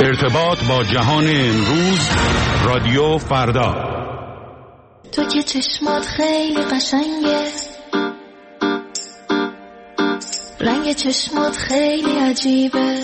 ارتباط با جهان امروز، رادیو فردا. تو که چشمات خیلی قشنگه، رنگ چشمات خیلی عجیبه،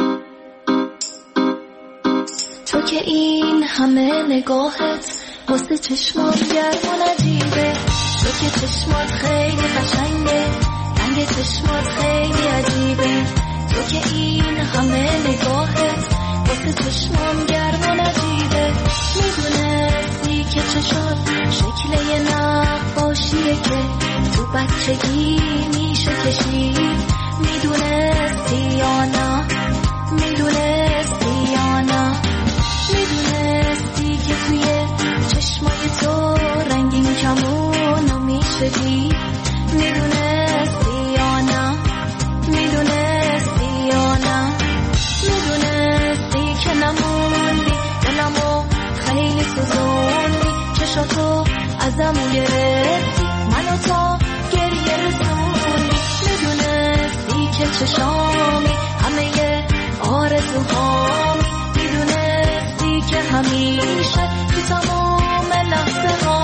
تو که این همه نگاهت واسه چشمات گرم و نجیبه، تو که چشمات خیلی قشنگه، رنگ چشمات خیلی عجیبه، تو که این همه نگاهت واسه چشمام گرم و نجیبه. میدونستی که چشات شکل یه نقاشیه که تو بچگی میشه کشید، میدونستی یا نه، میدونستی یا نه، میدونستی که توی چشمای تو رنگین کمونو میشه دید، میدونستی یا نه، میدونستی یا نه، میدونستی که نموندی دلمو خیلی سوزوندی، چشاتو ازمون گرفتی منو تا گریه رسوندی، میدونستی که چشامی همه آرزوهامی، میدونستی که همیشه تو تمام لحظه ها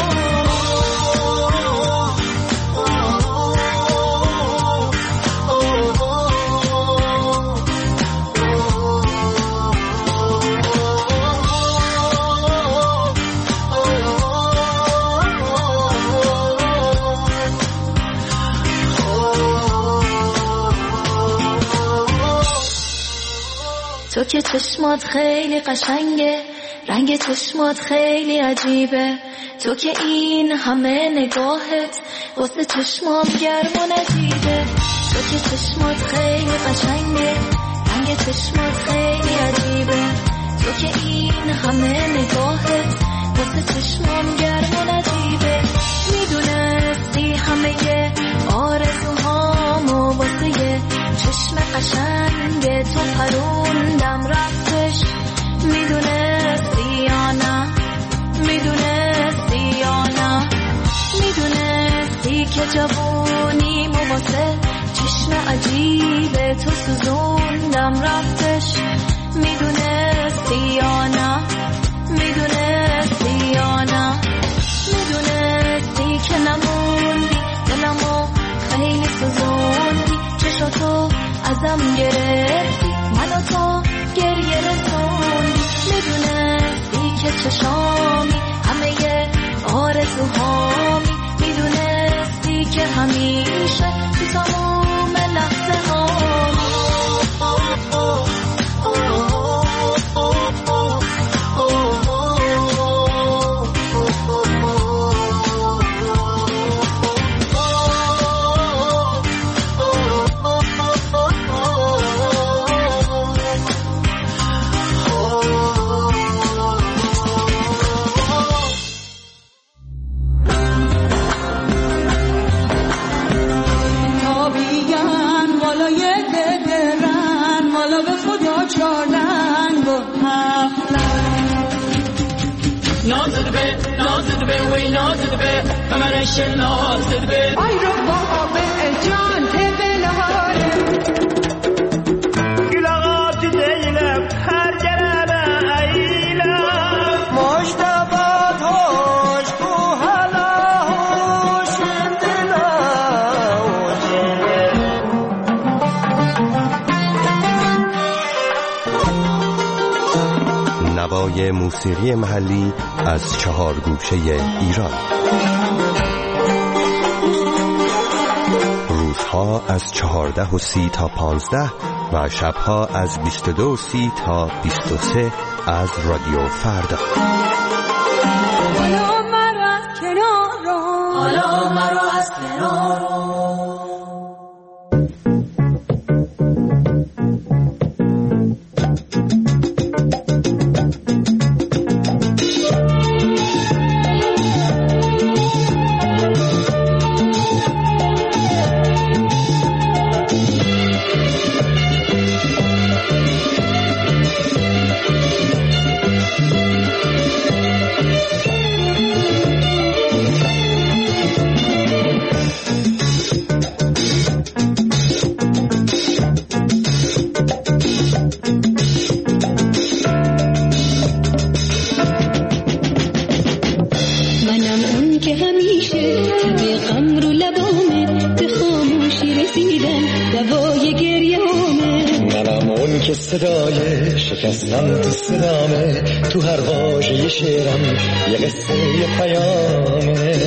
تو که چشمات خیلی قشنگه، رنگ چشمات خیلی عجیبه، تو که این همه نگاهت واسه چشمام گرم و نجیبه، تو که چشمات خیلی قشنگه، رنگ چشمات خیلی عجیبه، تو که این همه نگاهت واسه چشمام گرم و نجیبه، میدونستی همه آرزوهامو واسه یه چشم قشنگ تو پروندم رفتش، میدونستی یا نه، میدونستی یا نه، میدونستی که جوونیمو واسه چشم عجیب تو سوزوندم رفتش، میدونستی یا نه، میدونستی یا نه، میدونستی که نموندی دلمو خیلی سوزوندی، چشاتو ازم گرفتی منو تا گریه رسوندی، میدونستی که چشامی همه آرزوهامی، میدونستی که همیشه تو تمام لحظه هامی. نازد به وی نازد به کمرش نازد به آی رو بابا جان تبلهاره گلغات دیلم هر جرم ایلم مشتبات هوش کو حالا هوش دلا نوای موسیقی محلی از 4 گوشه ایران. روزها از 14:30 تا 15 و شبها از 22:30 تا 23 از رادیو فردا. حالا مرا از کنار رو، حالا مرا از کنار رو. که صدای شکستن تو صدامه، تو هر واژه شعرم یه قصه یه پیامه.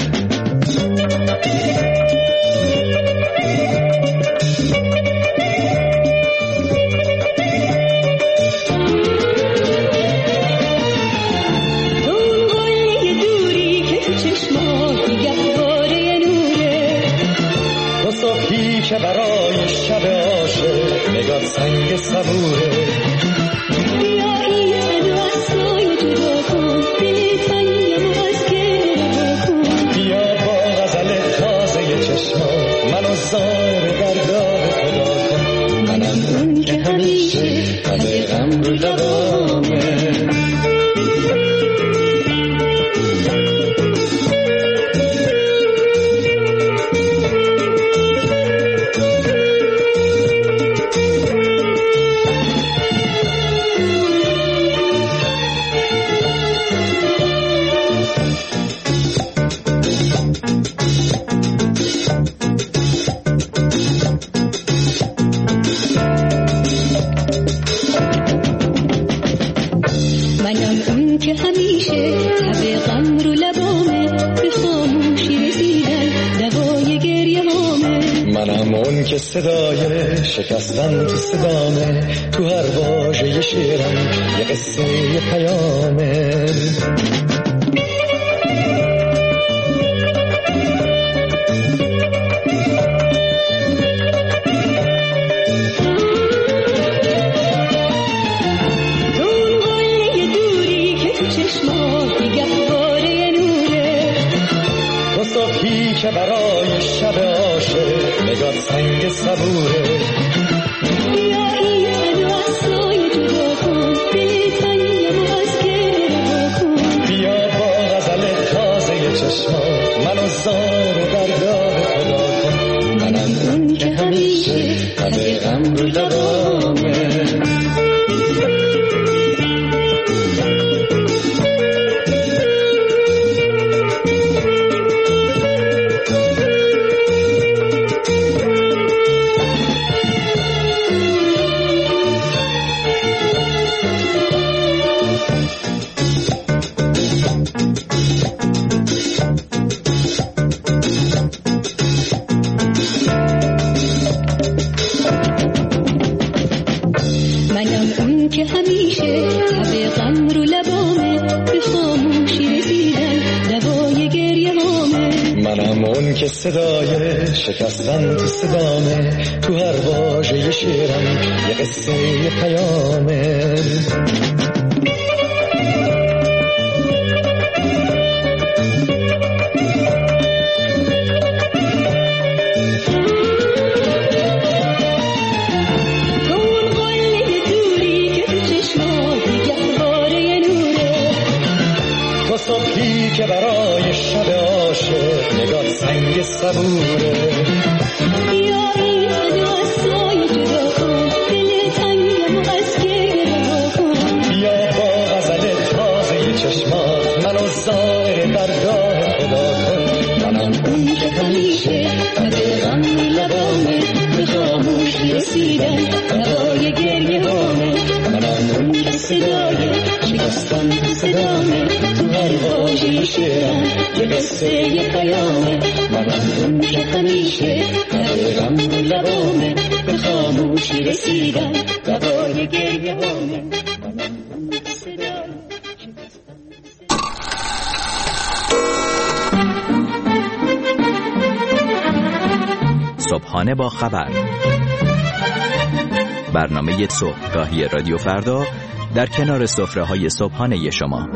که برای شب عاشق نگاه سنگ صبوره. بیا این وصلای جدا کن، دل تنگم از گره کن. بیا با غزل تازه چشمات منو زار درگاه خدا کن. منم اون که همیشه همه غم رو لبامه. که صدای شکستن تو صدامه، تو هر واژه شعرم یه قصه یه پیامه. اون قله دوری که تو چشمات گهواره نوره. تو صبحی که برای شب عاشق نگاه سنگ صبوره. بیا این وصلای جدا کن، دل تنگم از گره کن. بیا با غزل تازه چشمات منو زار درگاه خدا کن. منم اون که همیشه همه غم رو لبامه. که صدای شکستن تو صدامه، تو هر واژه شعرم یه قصه یه پیامه. صبحی که برای شب عاشق نگاه سنگ صبوره. بیا این وصلای جدا کن، دل تنگم از گره کن. بیا با غزل تازه چشمات منو زار درگاه خدا کن. منم اون که همیشه همه غم لبامه، به خاموشی رسیدن نوای گریه هامه. منم اون که صدای شکستن تو صدامه، تو هر واژه شعرم یه قصه یه پیامه. منم اون که همیشه همه غم لبامه، به خاموشی رسیدن نوای گریه هامه. منم اون که صدای شکستن. صبحانه با خبر، برنامه صبحگاهی رادیو فردا در کنار سفره‌های صبحانه شما.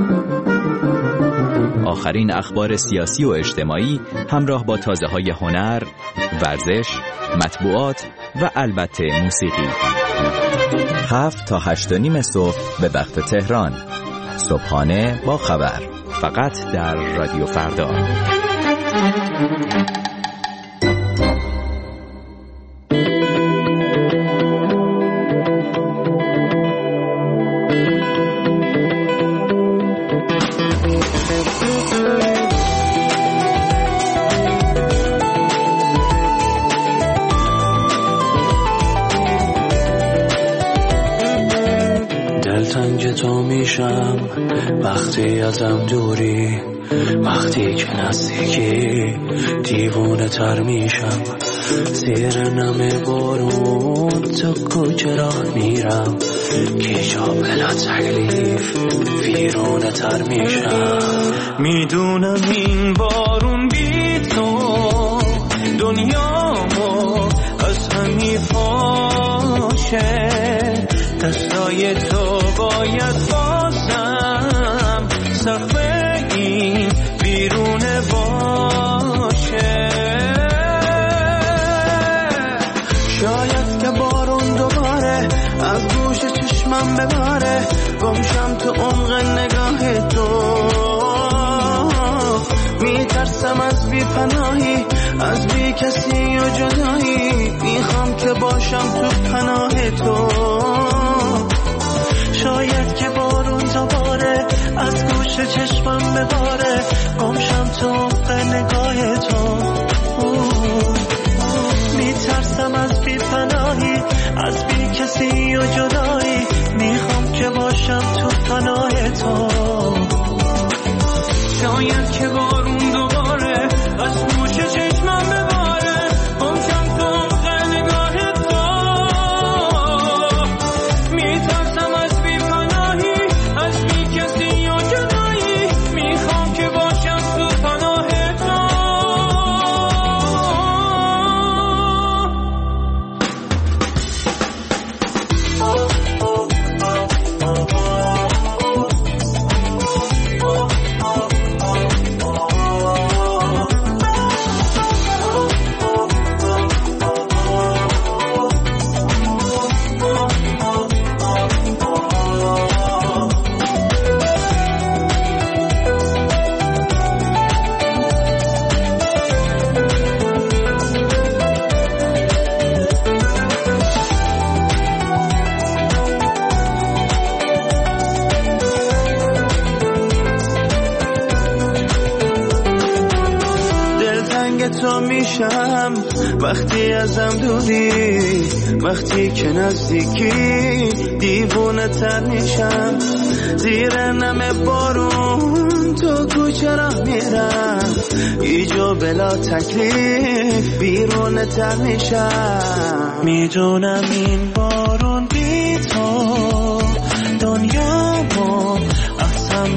آخرین اخبار سیاسی و اجتماعی همراه با تازه‌های هنر، ورزش، مطبوعات و البته موسیقی. 7 تا 8:30 صبح به وقت تهران. صبحانه با خبر، فقط در رادیو فردا. دلتنگ تو میشم وقتی ازم دوری، وقتی که نزدیکی دیوونه تر میشم. زیر نم بارون تو کوچه راه میرم، گیجا بلا تکلیف ویرونه تر میشم. میدونم این بارون بی تو دنیامو از هم میپاشه، دستای تو باید بازم سقف این بیرونه باشه. شاید که بارون دوباره از گوش چشمم بباره، گمشم تو عمق نگاه تو. میترسم از بی پناهی، از بی کسی و جدایی، میخوام که باشم تو پناه تو. شاید که بارون دوباره از گوش چشمم بباره، گمشم تو عمق نگاه تو. میترسم از بی پناهی، از بی کسی و جدایی، میخوام که باشم تو پناه تو. شاید که بارون دوباره از گوش چشمم بباره، گمشم تو عمق نگاه تو. میترسم از بی پناهی، از بی کسی و جدایی، میخوام که باشم تو پناه تو. تو میشم وقتی ازم دوری، وقتی که نزدیکی دیوونه تر میشم. زیر نم بارون تو کوچه راه میرم، ایجا بلا تکلیف بیرونه تر میشم. میدونم این بارون بی تو دنیامو اصلا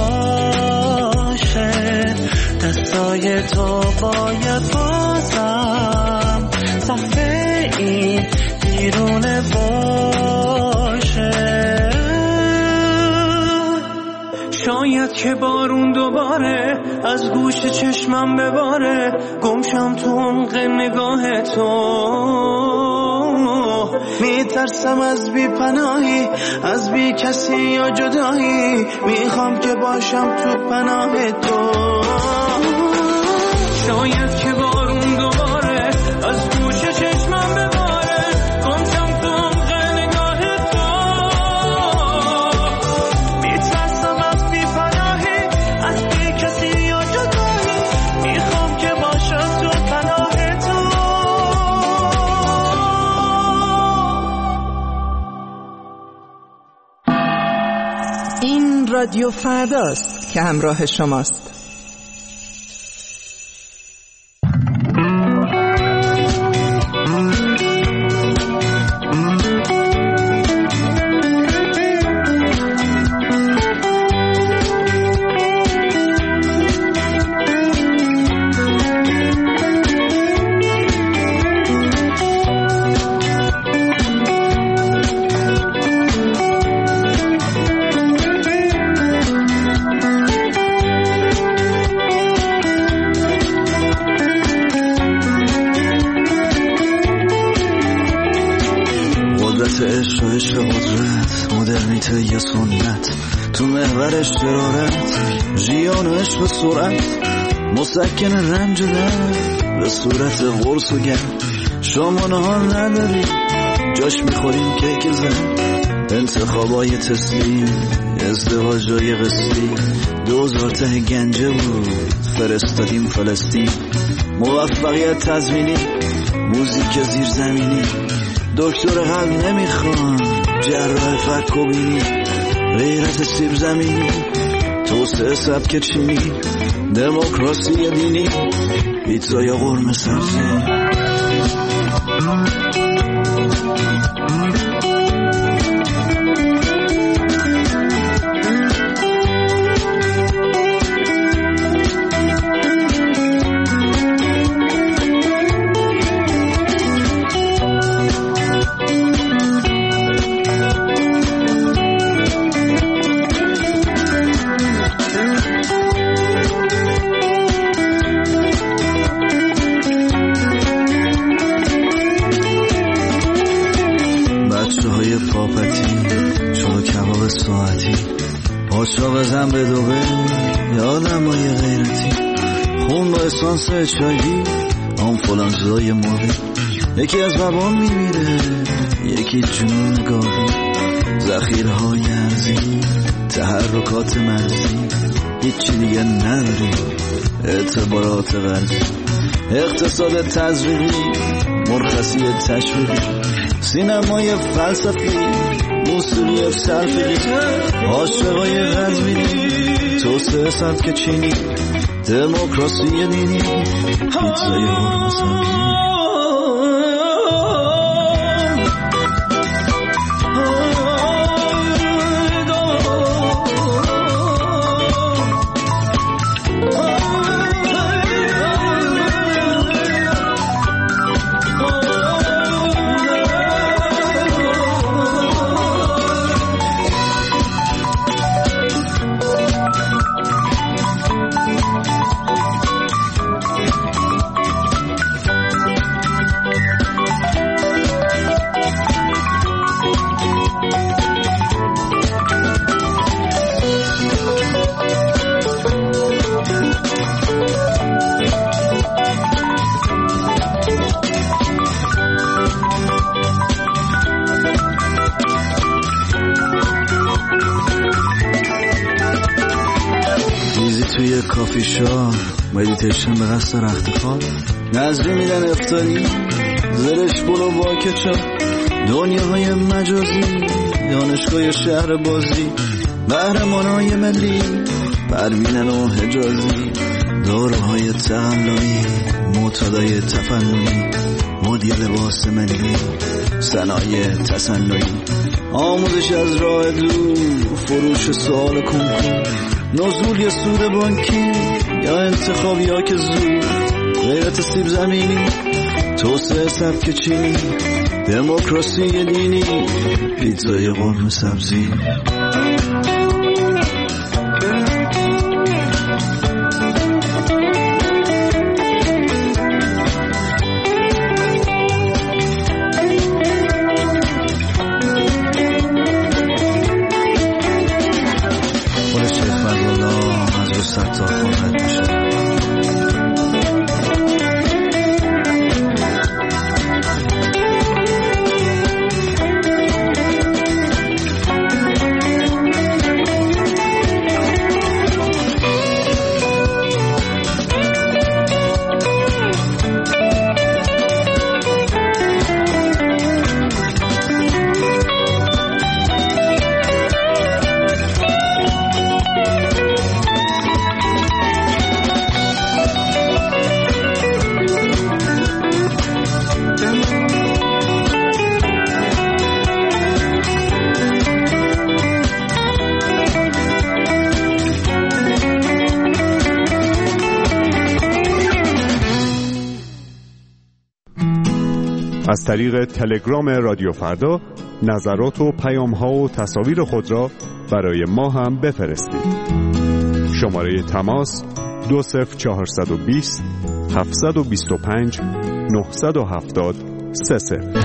میپاشه، دستای تو باید بازم سقف این بیرونه باشه. شاید که بارون دوباره از گوش چشمم بباره، گمشم تو عمق نگاه تو. میترسم از بی پناهی، از بی کسی یا جدایی، میخوام که باشم تو پناه تو. شاید که بارون دوباره از گوش چشمم بباره، گمشم تو عمق نگاه تو. میترسم از بی پناهی، از بی کسی یا جدایی، میخوام که باشم تو پناه تو. این رادیو فرداست که همراه شماست. عشق قدرت، مدرنیته یا سنت، تو محور شرارت، ژیان و عشق سرعت، مسکن رنج و درد به صورت قرص و گرد. شما نهار نداری جاش میخوریم کیک زن، انتخابای تسلیم، ازدواجای قسطی، 2000 ته گنجه بود فرستادیم فلسطین. موفقیت تضمینی، موزیک زیرزمینی، دکتر قلب نمیخوان، جراح فک و بینی، غیرت سیب زمینی، توسعه سبک چینی، دموکراسی دینی، پیتزا یا قرمه سبزی. پاسا بزن به دوبه یادم های غیرتی، خون با اسانس چایی آنفولانزای موری، یکی از بابام میمیره یکی جنون گاوی، ذخیره های ارزی، تحرکات مرزی، هیچی دیگه نداری، اعتبارات غربی، اقتصاد تزریقی، مرخصی تشویقی، سینمای فلسفی، موسیقی سرفیقی، عاشقای قزوینی، توسعه سبک چینی، دموکراسی دینی، پیتزای قرمه سبزی. توی کافی شاپ مدیتیشن به قصد رخت خواب، نظری میدن افطاری، زرش برو با کچاپ، دنیاهای مجازی، دانشگاه شهر بازی، قهرمانای ملی، پروینن و حجازی، داروهای تقلایی، معتادای تفننی، مدیر لباس ملی، صنایع تصنعی، آموزش از راه دور، فروش سوال کنکور، نزول یا سود بانکی یا انتخاب یا که زود، غیرت سیب زمینی، توسعه سبک چینی، دموکراسی دینی، پیتزای قرمه سبزی. از طریق تلگرام رادیو فردا نظرات و پیام‌ها و تصاویر خود را برای ما هم بفرستید. شماره تماس 20420 725 970 30.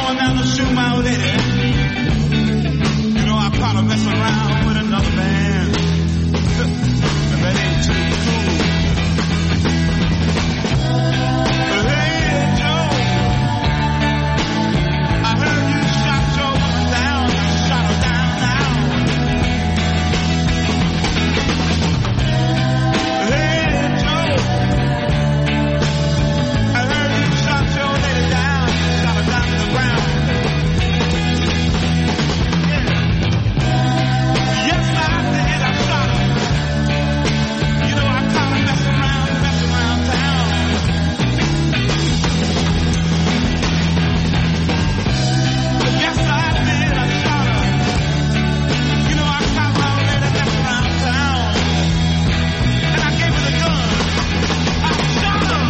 going down to shoot my old lady. You know, I caught her messing around with another man. That ain't too cool. Hey, Joe, I heard you shot your woman down. You shot her down now. Hey, Joe, I heard you shot your lady down. You shot her down to the ground. Yes, I did. I shot her. You know, I caught her messing around town. Yes, I did. I shot her. You know, I caught my old lady messing around town. And I gave her the gun. I shot her.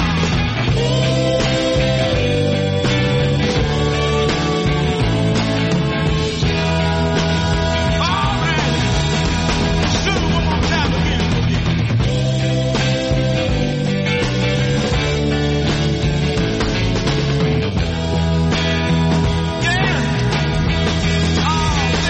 All right. Shoot her one more time again. Yeah. Oh,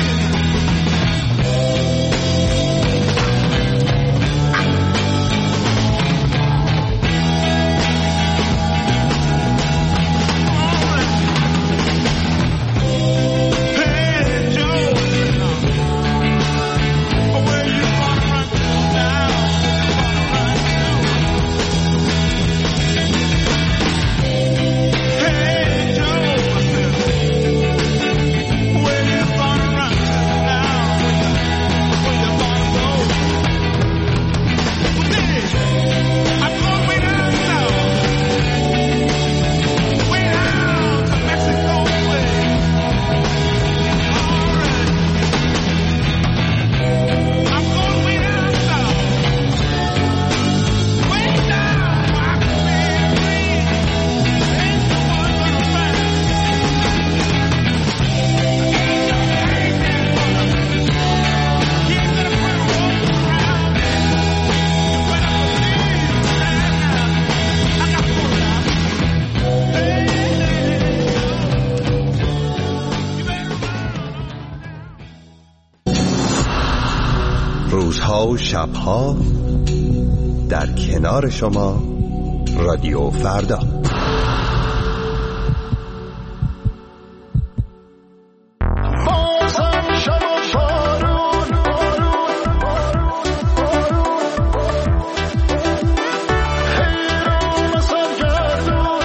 hey, Joe. Where you gonna run to now? Hey, Joe. Where you gonna run to now? Where you gonna go? I'm going way down south. Way down to Mexico way. All right. I'm going way down south. Way down where I can live free. Ain't no one gonna find me. Ain't no ain't gonna put a rope around me. You better believe that now. I got to go now. Hey, you better روزها و شبها در کنار شما رادیو فردا. بازم شب و بارون حیران سرگردون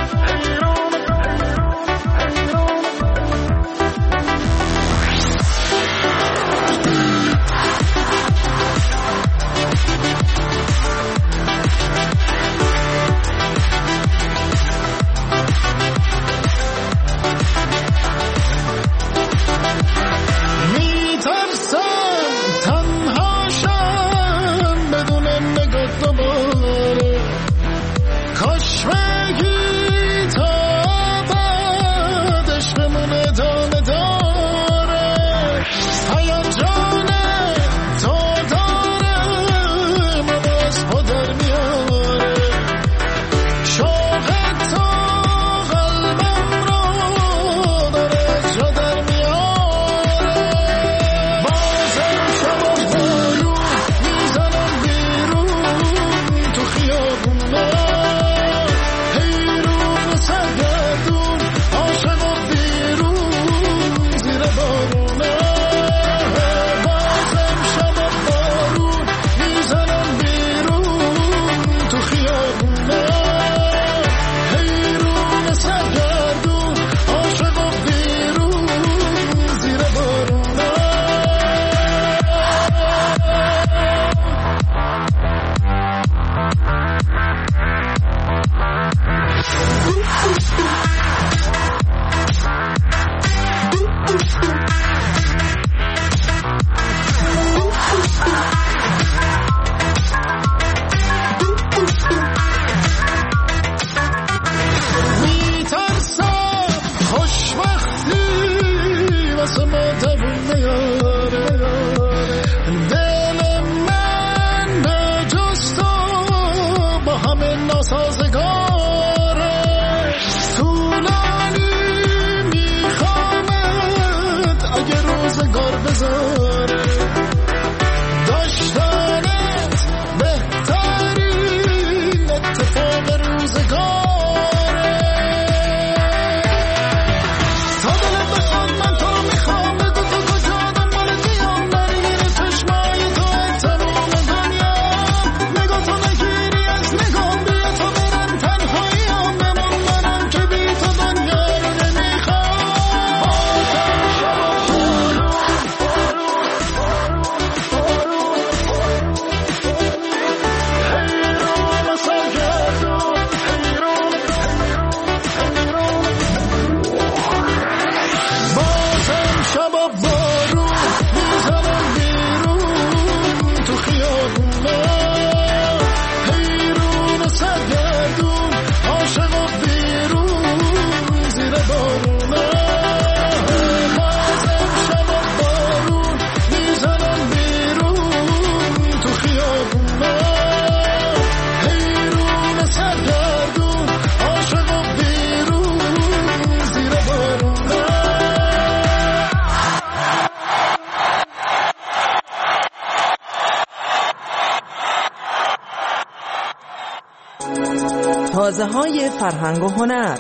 تازه‌های فرهنگ و هنر.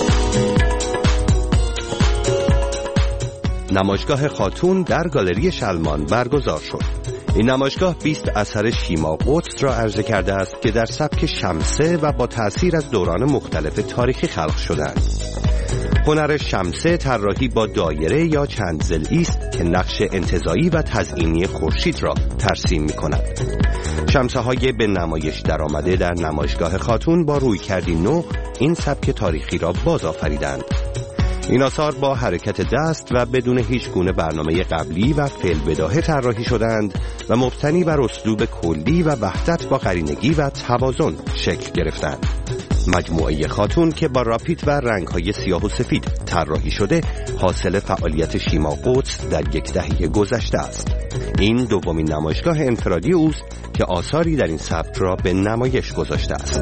نمایشگاه خاتون در گالری شلمان برگزار شد. این نمایشگاه 20 اثر شیما قدس را عرضه کرده است که در سبک شمسه و با تأثیر از دوران مختلف تاریخی خلق شدند. هنر شمسه طراحی با دایره یا چند ضلعی است که نقش انتزاعی و تزئینی خورشید را ترسیم می‌کند. شمسه‌های به نمایش درآمده در نمایشگاه خاتون با رویکردی نو این سبک تاریخی را بازآفریدند. این آثار با حرکت دست و بدون هیچ گونه برنامه قبلی و فعل‌بداهه طراحی شدند و مبتنی بر اسلوب کلی و وحدت با قرینگی و توازن شکل گرفتند. مجموعه خاتون که با راپیت و رنگ‌های سیاه و سفید طراحی شده، حاصل فعالیت شیما قدس در یک دهه گذشته است. این دومین نمایشگاه انفرادی اوست که آثاری در این سبک را به نمایش گذاشته است.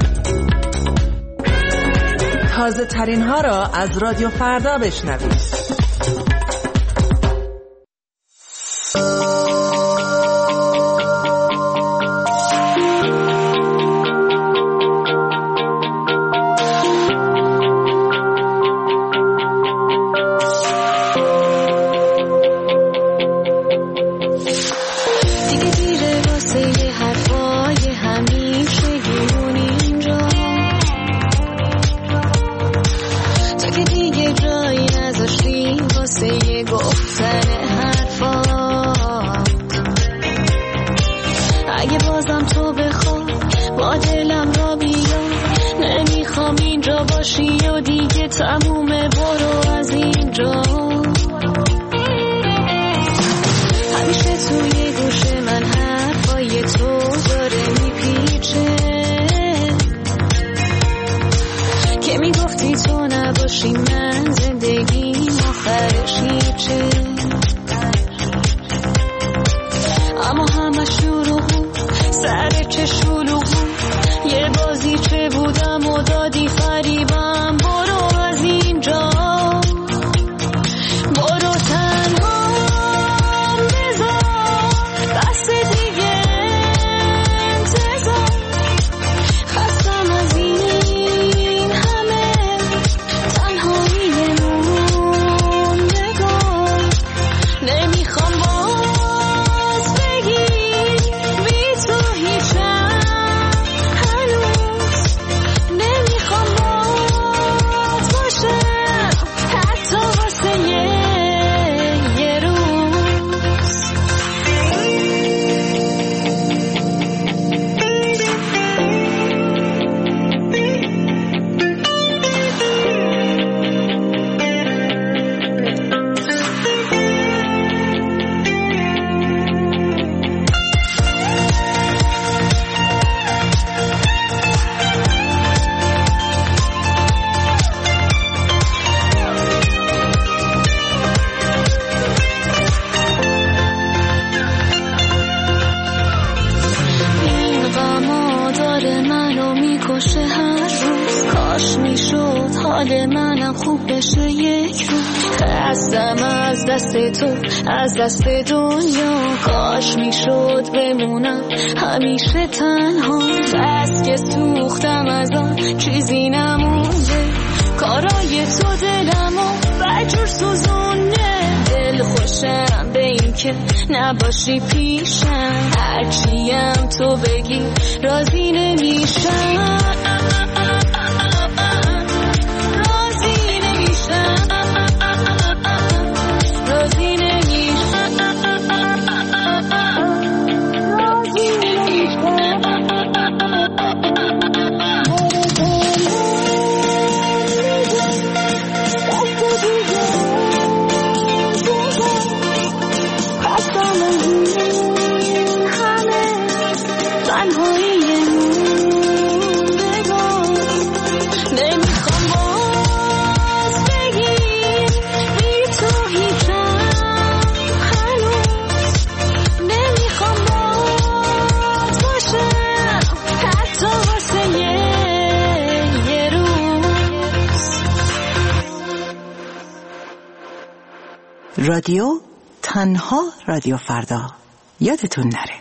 تازه ترین ها را از رادیو فردا بشنوید. از دست دنیا کاش میشد بمونم همیشه تنها، بس که سوختم از آن چیزی نمونده، کارای تو دلمو بجور سوزونه، دل خوشم به این که نباشی پیشم، هرچیم تو بگی راضی نمیشم. رادیو تنها رادیو فردا، یادتون نره.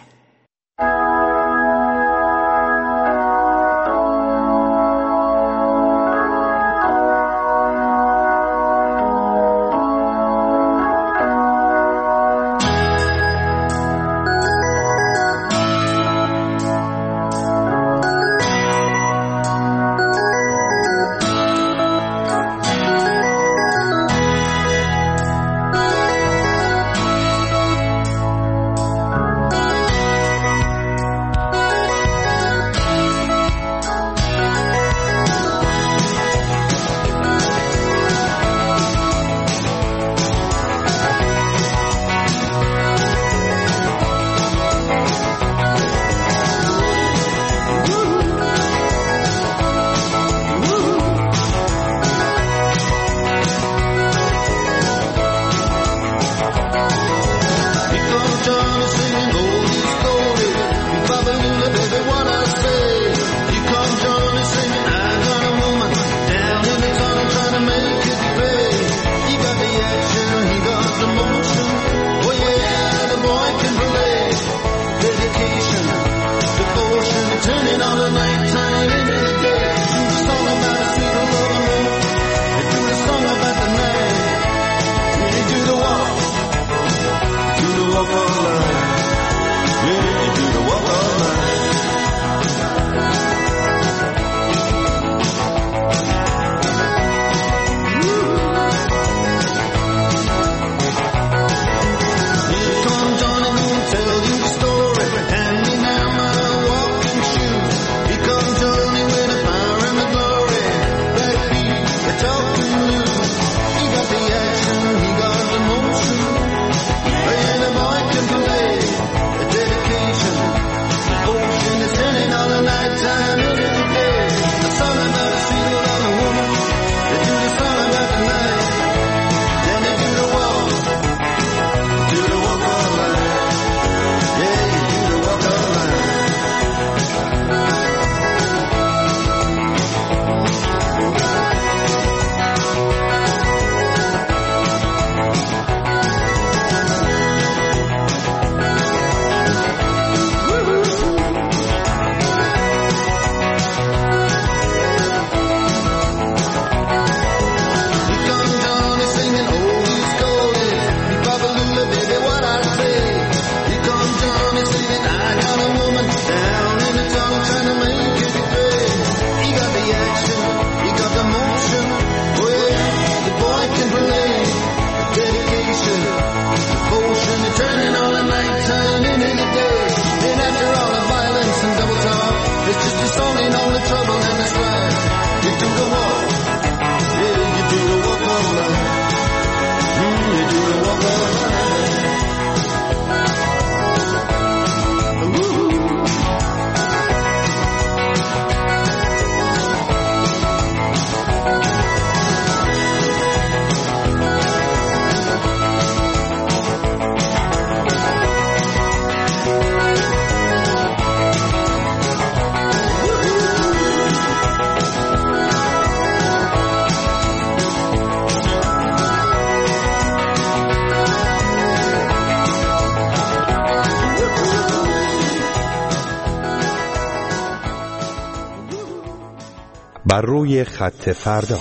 بر روی خط فردا.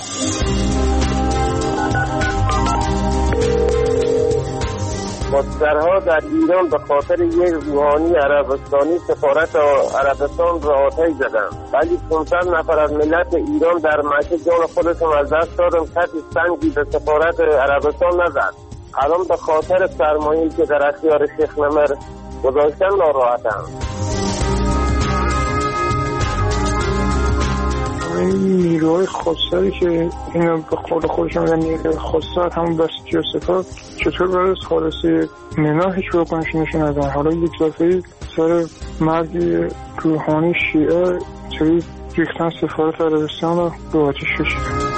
مسترها در ایران به خاطر یک روحانی عربستانی سفارت عربستان را آتش زدند، ولی 500 نفر از ملت ایران در مکه جان خودشون از دست دادن. کسی سنگی به سفارت عربستان نزد. الان به خاطر سرمایه‌ای که در اختیار شیخ نمر گذاشتن ناراحتم. این نیروهای خاصی که اینا به قول خودشون نیروهای خاصه همون بسیجی و سپاه چطور برای خالصی منا هیچ واکنشی نشون ندادن. حالا یک دفعه سر مردی روحانی شیعه چوی ریختن سفارت عربستان رو به آتش کشیدن.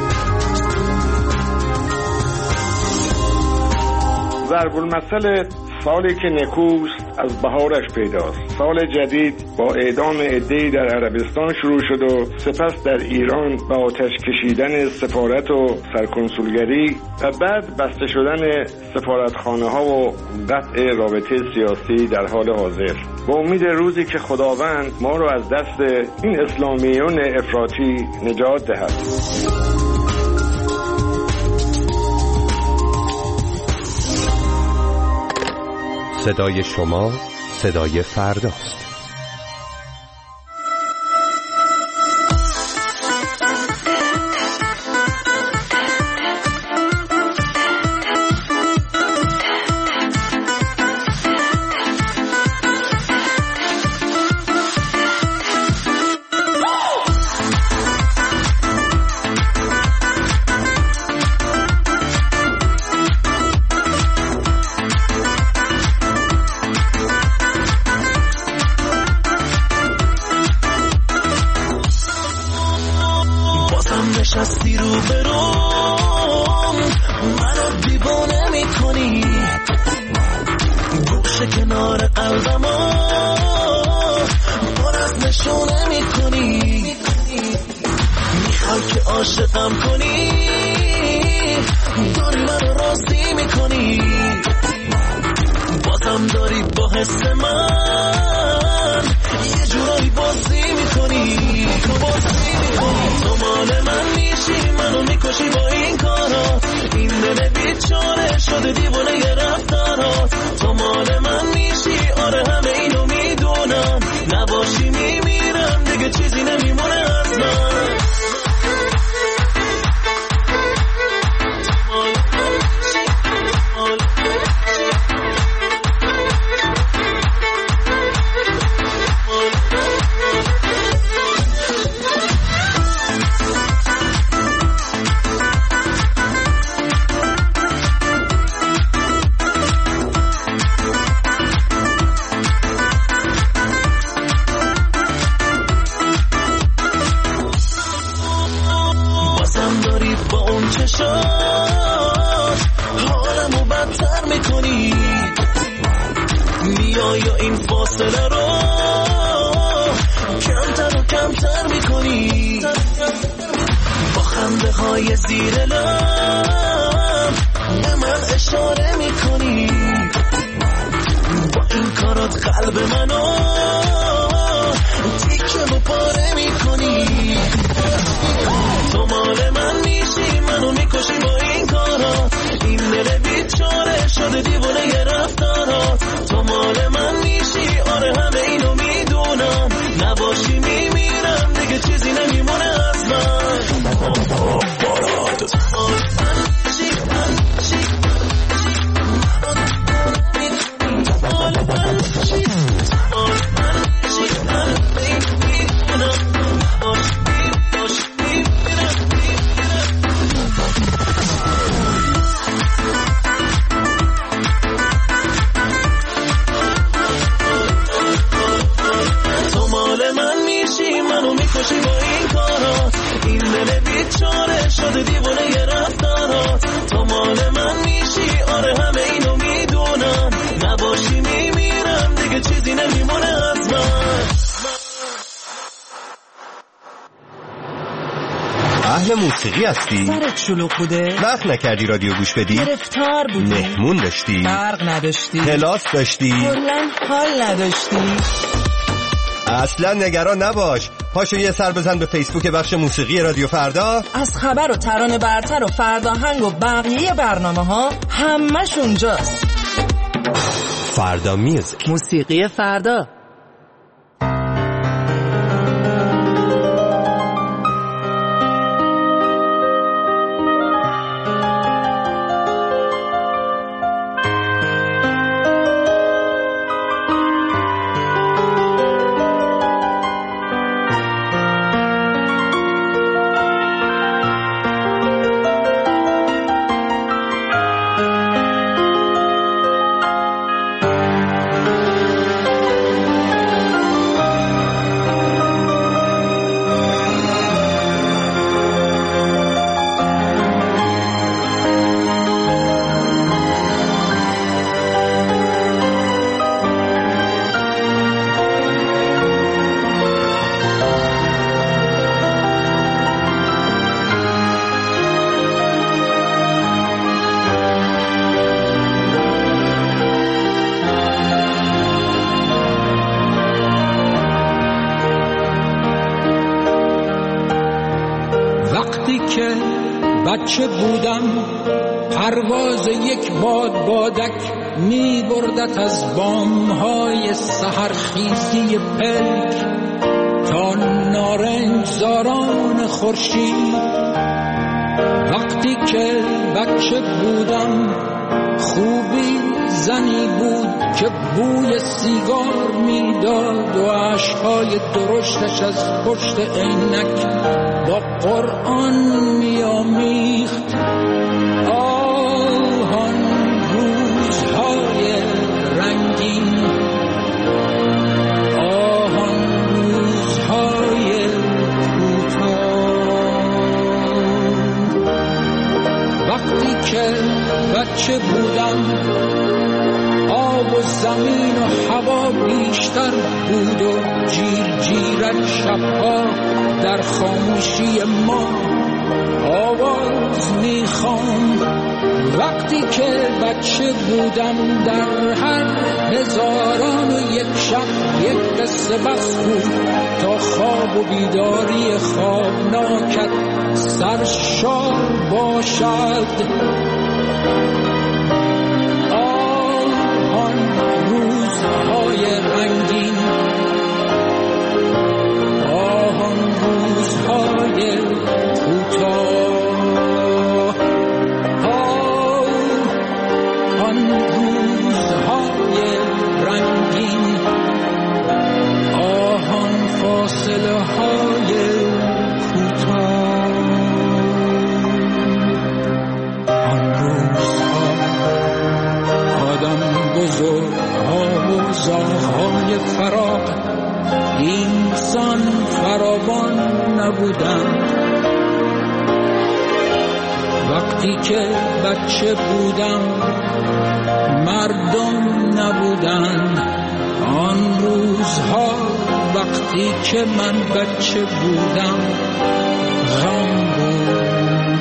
ضرب المثل سالی که نکوست از بهارش پیداست. سال جدید با اعدام عده‌ای در عربستان شروع شد و سپس در ایران با آتش کشیدن سفارت و سرکنسولگری و بعد بسته شدن سفارتخانه ها و قطع رابطه سیاسی در حال حاضر. با امید روزی که خداوند ما رو از دست این اسلامیون افراطی نجات دهد. صدای شما صدای فرداست. نشستی رو برام منو دیوانه میکنی، گوشه کنار قلبمو پر از نشونه میکنی، میخوای که عاشقم کنی، داری منو راضی میکنی، بازم داری با حس من یه جورایی بازی میکنی، تو مال من میشی، منو میکشی با این کارا، این دل بیچاره شده دیوانه یه رفتارات، تو مال من میشی، آره همه اینو میدونم، نباشی میمیرم دیگه چیزی نمیمونه از من. حالمو بدتر میکنی، میای و این فاصله رو کمتر و کمتر میکنی، با خنده های زیر لب به من اشاره میکنی، با این کارات قلب منو تیکه و پاره میکنی، تو مال من میشی، منو میکشی با این کارا، این دل بیچاره شده دیوانه یه رفتارات، تو مال من میشی، آره همه اینو میدونم، نباشی میمیرم دیگه چیزی نمیمونه از من. شده دیوانه یه رفتارات، تو مال من میشی، آره همه اینو میدونم، نباشی میمیرم دیگه چیزی نمیمونه از من. اهل موسیقی هستی؟ سرت شلوغ بوده؟ وقت نکردی رادیو گوش بدی؟ گرفتار بودی؟ مهمون داشتی؟ برق نداشتی؟ کلاس داشتی؟ کلاً حال نداشتی؟ اصلا نگران نباش، پاشو یه سر بزن به فیسبوک بخش موسیقی رادیو فردا. از خبر و ترانه برتر و فرداهنگ و بقیه برنامه‌ها همش اونجاست. فردا میوزیک، موسیقی فردا. بچه بودم پرواز یک بادک می بردت از بامهای سحرخیزی پلک تا نارنجزاران خورشید. وقتی که بچه بودم خوبی زنی بود که بوی سیگار میداد و اشک‌های درشتش از پشت عینک با قرآن میامیخت. آن روزهای رنگین، آن روزهای کوتاه. وقتی که بچه بودم آب و زمین و هوا بیشتر بود و جیر جیرک شبها در خاموشی ما آواز میخواند. وقتی که بچه بودم در هر هزاران و یک شب یک قصه بس بود تا خواب و بیداری خوابناکت سرشار باشد. آن روزهای رنگین، آن روزهای کوتاه، آن روزهای رنگین، آن فاصله های کوتاه، آن روزها آدم بزرگها و زاغ‌های فراق اینسان فراوان نبودند. وقتی که بچه بودم مردم نبودند. آن روزها وقتی که من بچه بودم غم بود،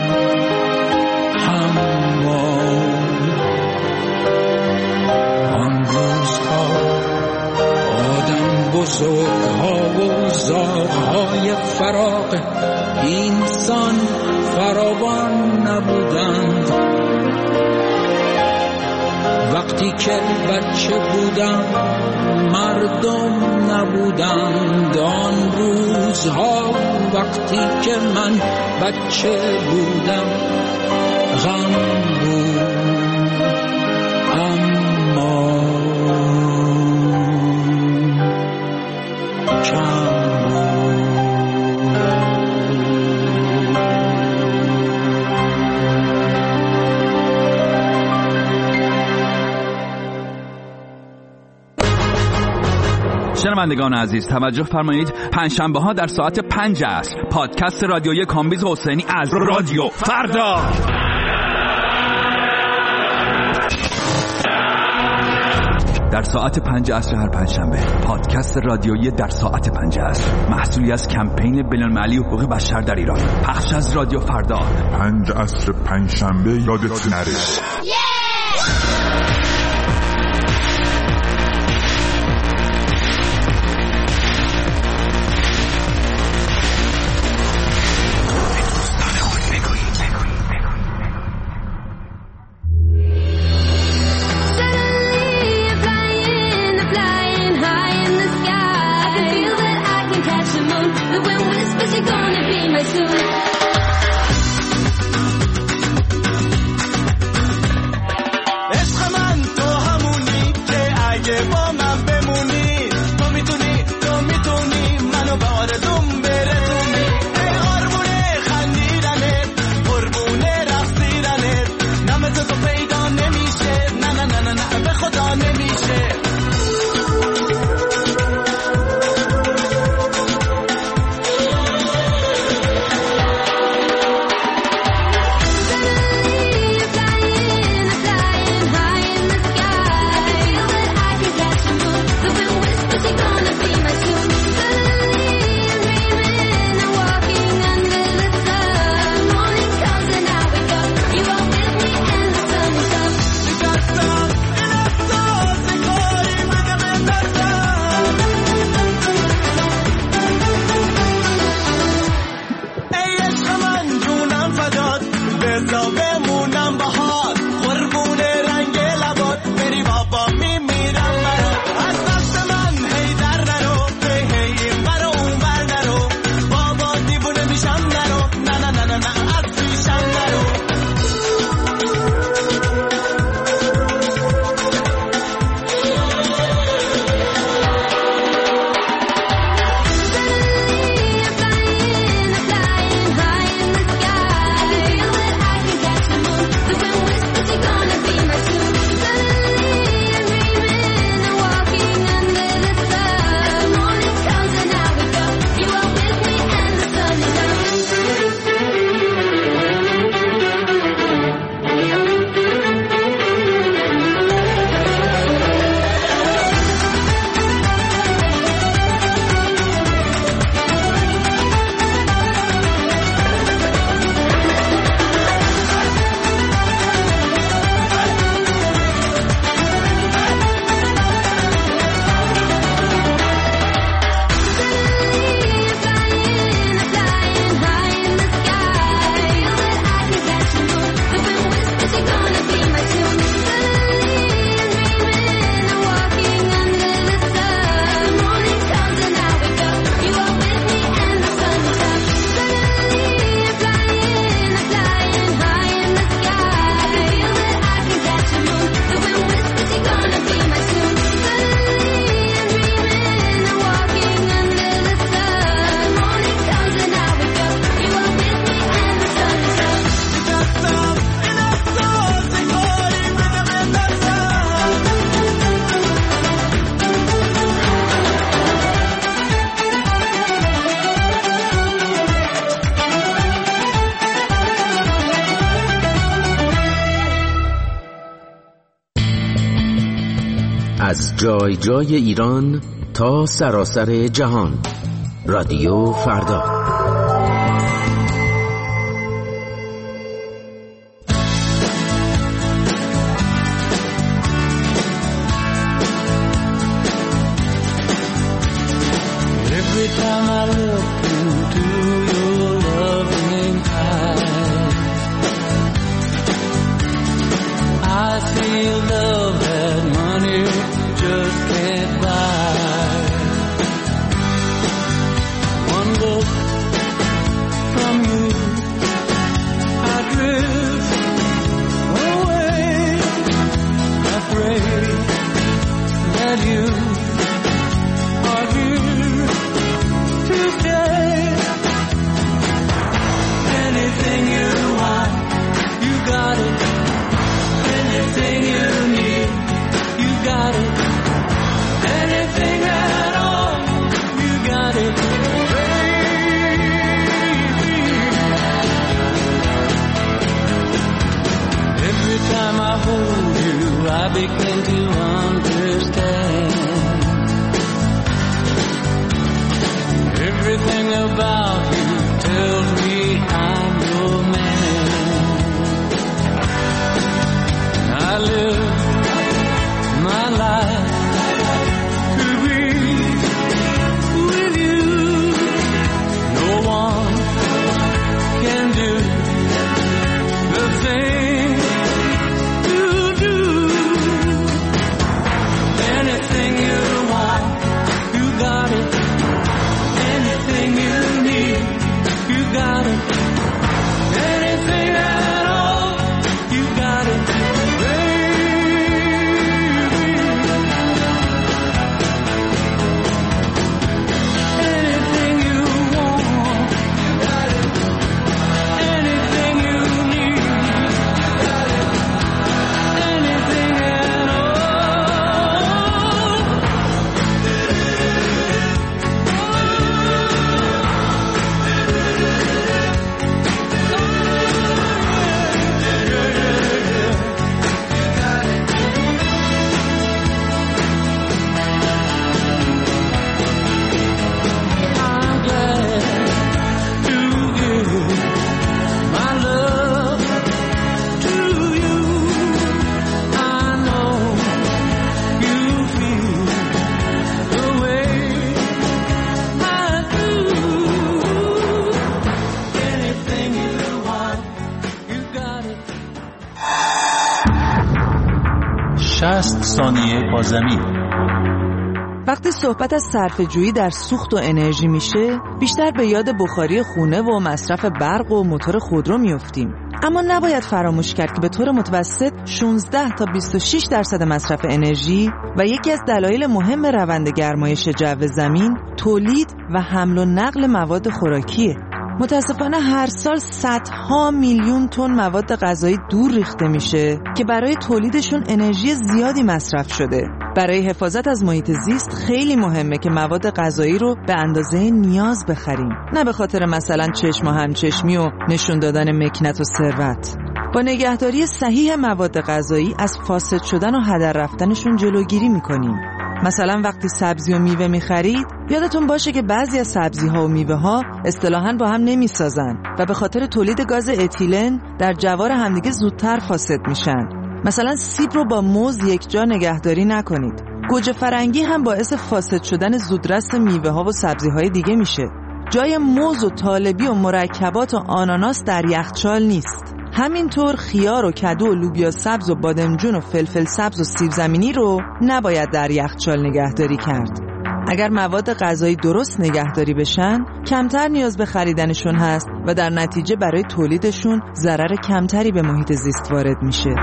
آن روزها آدم بزرگها و زاغ‌های فراق اینسان فراوان نبودند. وقتی که بچه بودم مردم نبودند. آن روزها وقتی که من بچه بودم غم بود، اما کم شنوندگان عزیز توجه فرمایید. پنجشنبه ها در ساعت 5 عصر پادکست رادیویی کامبیز حسینی از رادیو فردا. در ساعت 5 عصر هر پنجشنبه پادکست رادیویی در ساعت 5 عصر محصولی از کمپین بین‌المللی حقوق بشر در ایران، پخش از رادیو فردا. 5 عصر پنجشنبه یادت نره. از جای جای ایران تا سراسر جهان. رادیو فردا. Every time I look into your loving eyes, I see love that money just can't buy. One look from you, I drift away. I pray that you are here to stay. Anything you want, you got it. Anything you need, you got it. Anything at all, you got it, baby. Every time I hold you, I begin to understand. Everything about you tells me I'm your man. I live my life to be with you. No one can do the thing you do. Anything you want, you got it. Anything you need, you got it. Anything at all, you got it, baby. Anything you want, you got it. Anything you need, you got it. Anything at all. I'm glad to give my love to you. I know you feel the way I do. Anything you want, you got it. 60 ثانیه با زمین. وقتی صحبت از صرفه‌جویی در سوخت و انرژی میشه، بیشتر به یاد بخاری خونه و مصرف برق و موتور خودرو میافتیم. اما نباید فراموش کرد که به طور متوسط 16 تا 26% مصرف انرژی و یکی از دلایل مهم روند گرمایش جو زمین تولید و حمل و نقل مواد خوراکیه. متاسفانه هر سال صدها میلیون تن مواد غذایی دور ریخته میشه که برای تولیدشون انرژی زیادی مصرف شده. برای حفاظت از محیط زیست خیلی مهمه که مواد غذایی رو به اندازه نیاز بخریم، نه به خاطر مثلا چشم و همچشمی و نشون دادن مکنت و ثروت. با نگهداری صحیح مواد غذایی از فاسد شدن و هدر رفتنشون جلوگیری میکنیم. مثلا وقتی سبزی و میوه میخرید یادتون باشه که بعضی از سبزی ها و میوه ها اصطلاحاً با هم نمیسازن و به خاطر تولید گاز اتیلن در جوار همدیگه زودتر فاسد میشن. مثلا سیب رو با موز یک جا نگهداری نکنید. گوجه فرنگی هم باعث فاسد شدن زودرس میوه ها و سبزی های دیگه میشه. جای موز و طالبی و مرکبات و آناناس در یخچال نیست. همینطور خیار و کدو و لوبیا سبز و بادمجون و فلفل سبز و سیب زمینی رو نباید در یخچال نگهداری کرد. اگر مواد غذایی درست نگهداری بشن، کمتر نیاز به خریدنشون هست و در نتیجه برای تولیدشون ضرر کمتری به محیط زیست وارد میشه.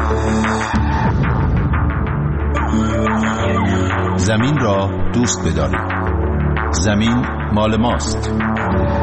زمین را دوست بدارید. زمین مال ماست.